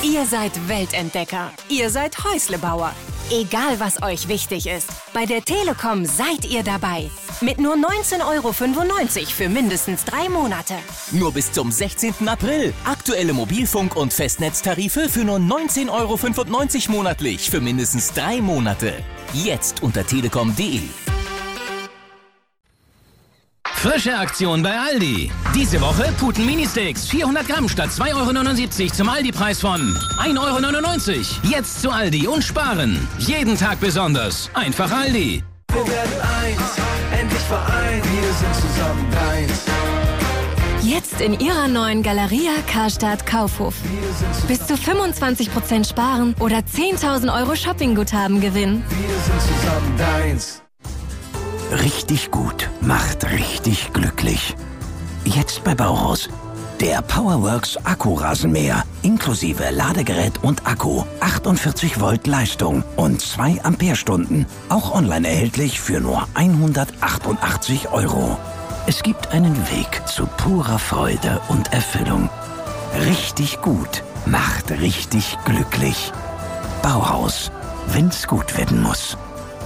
Ihr seid Weltentdecker. Ihr seid Häuslebauer. Egal, was euch wichtig ist, bei der Telekom seid ihr dabei. Mit nur 19,95 € für mindestens 3 Monate. Nur bis zum 16. April. Aktuelle Mobilfunk- und Festnetztarife für nur 19,95 € monatlich für mindestens 3 Monate. Jetzt unter telekom.de. Frische Aktion bei Aldi. Diese Woche Puten Mini-Steaks 400 Gramm statt 2,79 € zum Aldi-Preis von 1,99 €. Jetzt zu Aldi und sparen. Jeden Tag besonders. Einfach Aldi. Wir werden eins, endlich vereint. Wir sind zusammen deins. Jetzt in Ihrer neuen Galeria Karstadt Kaufhof. Bis zu 25% sparen oder 10.000 € Shoppingguthaben gewinnen. Wir sind zusammen deins. Richtig gut macht richtig glücklich. Jetzt bei Bauhaus. Der Powerworks Akkurasenmäher inklusive Ladegerät und Akku, 48 Volt Leistung und 2 Ampere-Stunden. Auch online erhältlich für nur 188 €. Es gibt einen Weg zu purer Freude und Erfüllung. Richtig gut macht richtig glücklich. Bauhaus, wenn's gut werden muss.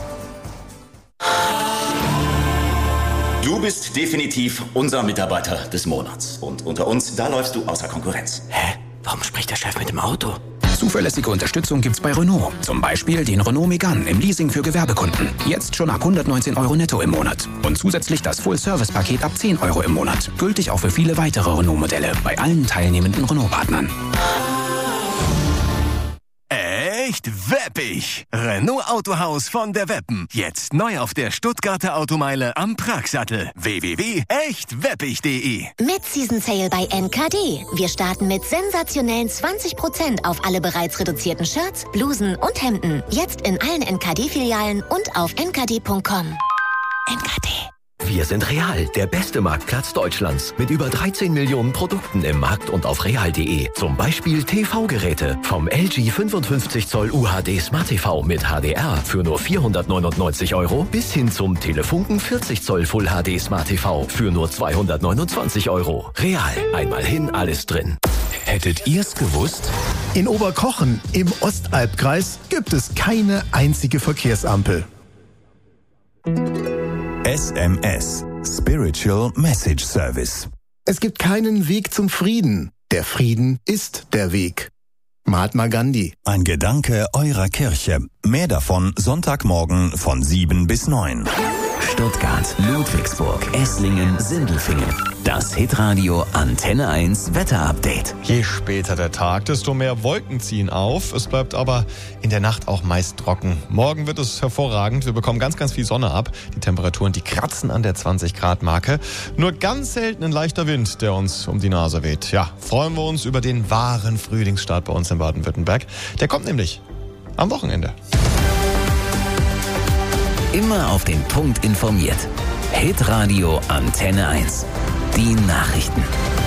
Du bist definitiv unser Mitarbeiter des Monats. Und unter uns, da läufst du außer Konkurrenz. Hä? Warum spricht der Chef mit dem Auto? Zuverlässige Unterstützung gibt's bei Renault. Zum Beispiel den Renault Megane im Leasing für Gewerbekunden. Jetzt schon ab 119 € netto im Monat. Und zusätzlich das Full-Service-Paket ab 10 € im Monat. Gültig auch für viele weitere Renault-Modelle bei allen teilnehmenden Renault-Partnern. Echt weppig! Renault Autohaus von der Weppen. Jetzt neu auf der Stuttgarter Automeile am Pragsattel. www.echtweppig.de. Mid-Season Sale bei NKD. Wir starten mit sensationellen 20% auf alle bereits reduzierten Shirts, Blusen und Hemden. Jetzt in allen NKD-Filialen und auf nkd.com. NKD. Wir sind Real, der beste Marktplatz Deutschlands. Mit über 13 Millionen Produkten im Markt und auf real.de. Zum Beispiel TV-Geräte. Vom LG 55 Zoll UHD Smart TV mit HDR für nur 499 € bis hin zum Telefunken 40 Zoll Full HD Smart TV für nur 229 €. Real, einmal hin, alles drin. Hättet ihr's gewusst? In Oberkochen im Ostalbkreis gibt es keine einzige Verkehrsampel. SMS, Spiritual Message Service. Es gibt keinen Weg zum Frieden. Der Frieden ist der Weg. Mahatma Gandhi. Ein Gedanke eurer Kirche. Mehr davon Sonntagmorgen von 7 bis 9. Stuttgart, Ludwigsburg, Esslingen, Sindelfingen. Das Hitradio Antenne 1 Wetterupdate. Je später der Tag, desto mehr Wolken ziehen auf. Es bleibt aber in der Nacht auch meist trocken. Morgen wird es hervorragend. Wir bekommen ganz, ganz viel Sonne ab. Die Temperaturen, die kratzen an der 20-Grad-Marke. Nur ganz selten ein leichter Wind, der uns um die Nase weht. Ja, freuen wir uns über den wahren Frühlingsstart bei uns in Baden-Württemberg. Der kommt nämlich am Wochenende. Immer auf den Punkt informiert. Hitradio Antenne 1. Die Nachrichten.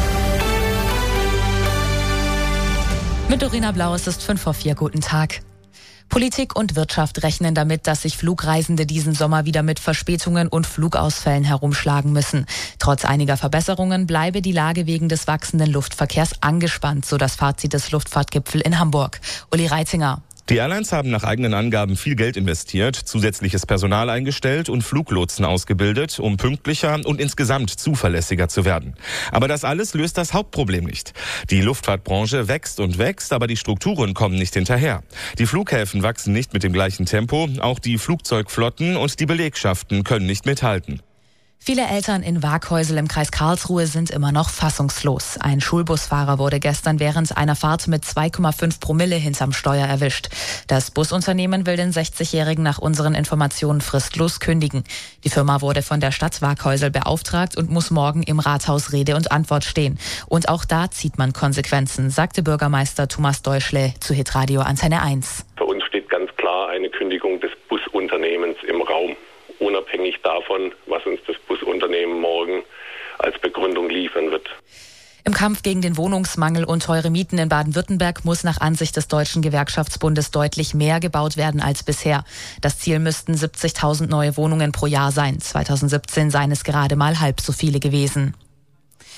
Mit Dorina Blau, es ist 5:04. Guten Tag. Politik und Wirtschaft rechnen damit, dass sich Flugreisende diesen Sommer wieder mit Verspätungen und Flugausfällen herumschlagen müssen. Trotz einiger Verbesserungen bleibe die Lage wegen des wachsenden Luftverkehrs angespannt, so das Fazit des Luftfahrtgipfels in Hamburg. Uli Reitzinger. Die Airlines haben nach eigenen Angaben viel Geld investiert, zusätzliches Personal eingestellt und Fluglotsen ausgebildet, um pünktlicher und insgesamt zuverlässiger zu werden. Aber das alles löst das Hauptproblem nicht. Die Luftfahrtbranche wächst und wächst, aber die Strukturen kommen nicht hinterher. Die Flughäfen wachsen nicht mit dem gleichen Tempo, auch die Flugzeugflotten und die Belegschaften können nicht mithalten. Viele Eltern in Waaghäusel im Kreis Karlsruhe sind immer noch fassungslos. Ein Schulbusfahrer wurde gestern während einer Fahrt mit 2,5 Promille hinterm Steuer erwischt. Das Busunternehmen will den 60-Jährigen nach unseren Informationen fristlos kündigen. Die Firma wurde von der Stadt Waaghäusel beauftragt und muss morgen im Rathaus Rede und Antwort stehen. Und auch da zieht man Konsequenzen, sagte Bürgermeister Thomas Deuschle zu Hitradio Antenne 1. Für uns steht ganz klar eine Kündigung des Busunternehmens im Raum. Unabhängig davon, was uns das Busunternehmen morgen als Begründung liefern wird. Im Kampf gegen den Wohnungsmangel und teure Mieten in Baden-Württemberg muss nach Ansicht des Deutschen Gewerkschaftsbundes deutlich mehr gebaut werden als bisher. Das Ziel müssten 70.000 neue Wohnungen pro Jahr sein. 2017 seien es gerade mal halb so viele gewesen.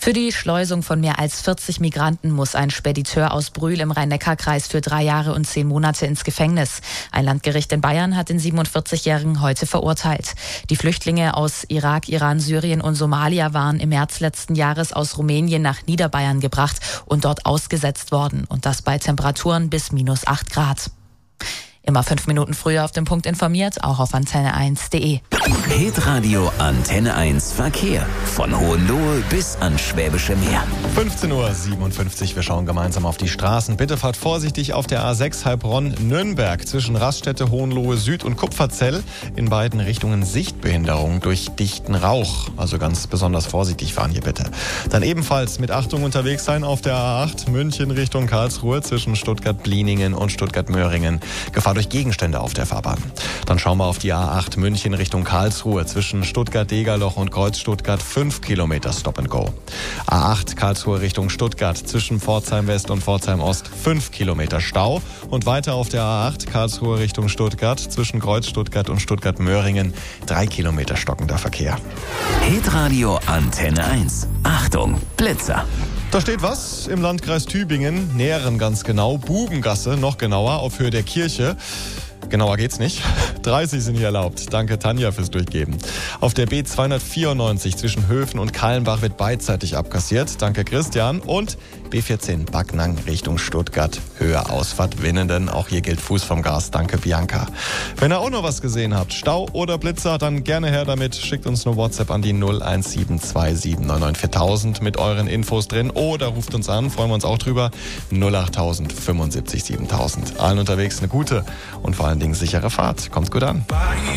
Für die Schleusung von mehr als 40 Migranten muss ein Spediteur aus Brühl im Rhein-Neckar-Kreis für 3 Jahre und 10 Monate ins Gefängnis. Ein Landgericht in Bayern hat den 47-Jährigen heute verurteilt. Die Flüchtlinge aus Irak, Iran, Syrien und Somalia waren im März letzten Jahres aus Rumänien nach Niederbayern gebracht und dort ausgesetzt worden. Und das bei Temperaturen bis -8 Grad. Immer 5 Minuten früher auf den Punkt informiert, auch auf antenne1.de. Hitradio Antenne 1 Verkehr. Von Hohenlohe bis ans Schwäbische Meer. 15:57 Uhr. Wir schauen gemeinsam auf die Straßen. Bitte fahrt vorsichtig auf der A6 Heilbronn-Nürnberg zwischen Raststätte, Hohenlohe Süd und Kupferzell. In beiden Richtungen Sichtbehinderung durch dichten Rauch. Also ganz besonders vorsichtig fahren hier bitte. Dann ebenfalls mit Achtung unterwegs sein auf der A8 München Richtung Karlsruhe zwischen Stuttgart-Blieningen und Stuttgart-Möhringen. Gefahr durch Gegenstände auf der Fahrbahn. Dann schauen wir auf die A8 München Richtung Karlsruhe zwischen Stuttgart-Degerloch und Kreuz Stuttgart 5 Kilometer Stop and Go. A8 Karlsruhe Richtung Stuttgart zwischen Pforzheim West und Pforzheim Ost 5 Kilometer Stau und weiter auf der A8 Karlsruhe Richtung Stuttgart zwischen Kreuz Stuttgart und Stuttgart-Möhringen 3 Kilometer stockender Verkehr. Hitradio Antenne 1. Achtung, Blitzer. Da steht was im Landkreis Tübingen, Nähren ganz genau, Bubengasse, noch genauer, auf Höhe der Kirche. Genauer geht's nicht. 30 sind hier erlaubt. Danke Tanja fürs Durchgeben. Auf der B294 zwischen Höfen und Kallenbach wird beidseitig abkassiert. Danke Christian. Und B14 Backnang Richtung Stuttgart. Höhe Ausfahrt Winnenden. Auch hier gilt Fuß vom Gas. Danke Bianca. Wenn ihr auch noch was gesehen habt, Stau oder Blitzer, dann gerne her damit. Schickt uns eine WhatsApp an die 01727994000 mit euren Infos drin. Oder ruft uns an, freuen wir uns auch drüber. 08000 75 7000. Allen unterwegs eine gute und vor allen Dingen sichere Fahrt. Kommt gut an.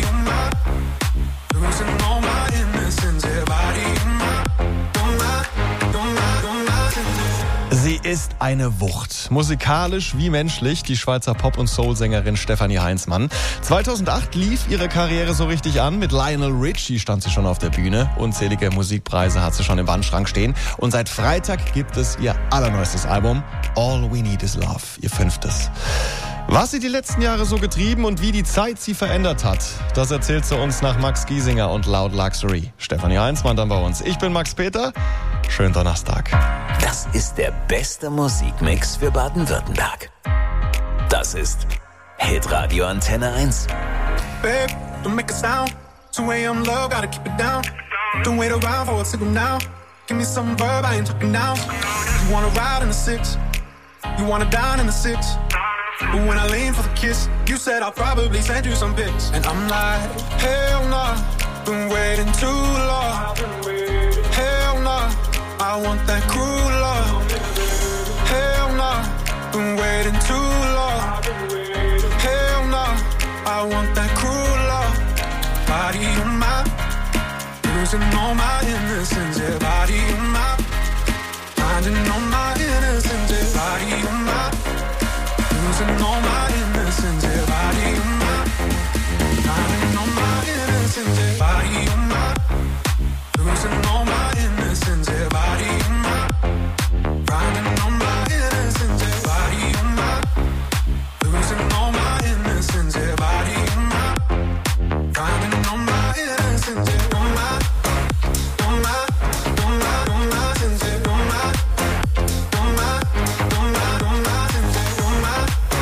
Sie ist eine Wucht. Musikalisch wie menschlich, die Schweizer Pop- und Soul-Sängerin Stefanie Heinzmann. 2008 lief ihre Karriere so richtig an. Mit Lionel Richie stand sie schon auf der Bühne. Unzählige Musikpreise hat sie schon im Wandschrank stehen. Und seit Freitag gibt es ihr allerneuestes Album, All We Need Is Love, ihr 5. Was sie die letzten Jahre so getrieben und wie die Zeit sie verändert hat, das erzählt sie uns nach Max Giesinger und Loud Luxury. Stefanie Heinzmann dann bei uns. Ich bin Max Peter. Schönen Donnerstag. Das ist der beste Musikmix für Baden-Württemberg. Das ist Hitradio Antenne 1. Babe, don't make a sound. 2 a.m. low, gotta keep it down. Don't wait around for a signal now. Give me some verb, I ain't talking now. You wanna ride in the 6. You wanna dine in the 6. But when I lean for the kiss, you said I'll probably send you some pics. And I'm like, hell nah, been waiting too long. Hell nah, I want that cruel love. Hell nah, been waiting too long. Hell nah, I want that cruel love. Body on my, losing all my innocence. Yeah, body on my, finding all my innocence. Yeah, body on my, losing all my innocence, yeah, body on my, finding all my innocence, yeah, body on my, losing all my innocence, yeah, body on my, finding all my innocence, yeah, body on my, losing all my innocence, yeah, body on my, finding all my innocence, yeah, on my, on my, on my, on my innocence, yeah, on my, on my, on my, on my innocence, yeah, on my.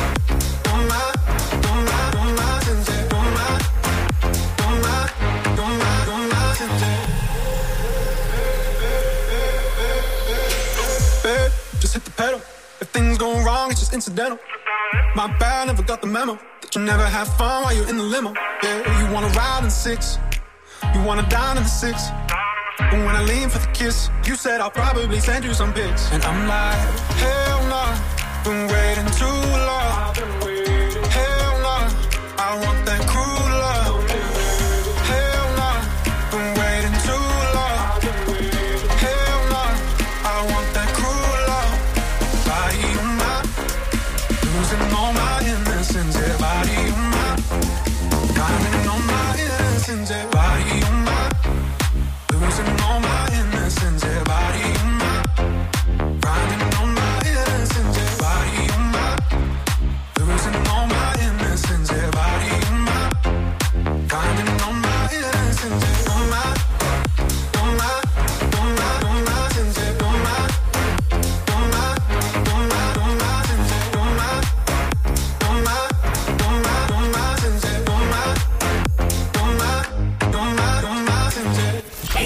Just hit the pedal. If things go wrong, it's just incidental. My bad, never got the memo that you never have fun while you're in the limo. Yeah, you wanna ride in the 6. You wanna dine in the 6. But when I lean for the kiss, you said I'll probably send you some pics. And I'm like, hell nah, been waiting too long. Hell nah, I want that cruel love. Hell nah, been waiting too long. Hell nah, I want that cruel love. Body on my, losing all my innocence. Yeah, body on my, finding all my innocence. Yeah, body on my, losing all my innocence. Yeah, body on my, finding all my innocence. Yeah, body on my, losing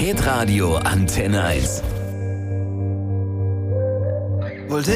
Hitradio Antenne 1.